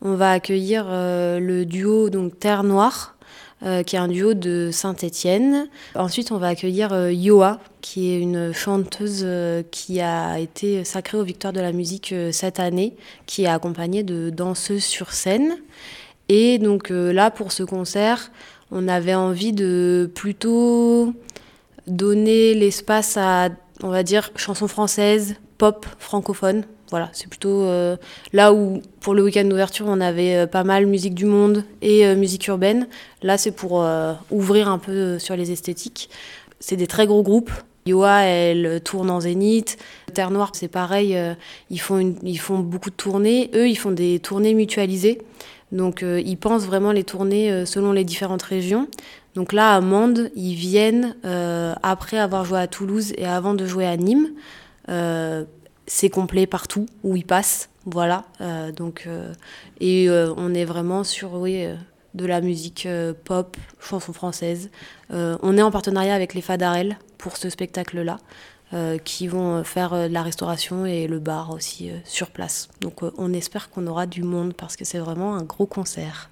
On va accueillir le duo donc Terre Noire, qui est un duo de Saint-Étienne. Ensuite, on va accueillir Yoa, qui est une chanteuse qui a été sacrée aux Victoires de la musique cette année, qui est accompagnée de danseuses sur scène. Et donc là, pour ce concert, on avait envie de plutôt donner l'espace à, on va dire, chansons françaises, pop, francophone. Voilà, c'est plutôt là où, pour le week-end d'ouverture, on avait pas mal musique du monde et musique urbaine. Là, c'est pour ouvrir un peu sur les esthétiques. C'est des très gros groupes. Yoa, elle tourne en zénith. Terre Noire, c'est pareil, ils font beaucoup de tournées. Eux, ils font des tournées mutualisées. Donc, ils pensent vraiment les tournées selon les différentes régions. Donc là, à Mende, ils viennent après avoir joué à Toulouse et avant de jouer à Nîmes. C'est complet partout où ils passent. Voilà. On est vraiment sur de la musique pop, chanson française. On est en partenariat avec les Fadarelles pour ce spectacle-là, qui vont faire de la restauration et le bar aussi sur place. Donc on espère qu'on aura du monde parce que c'est vraiment un gros concert.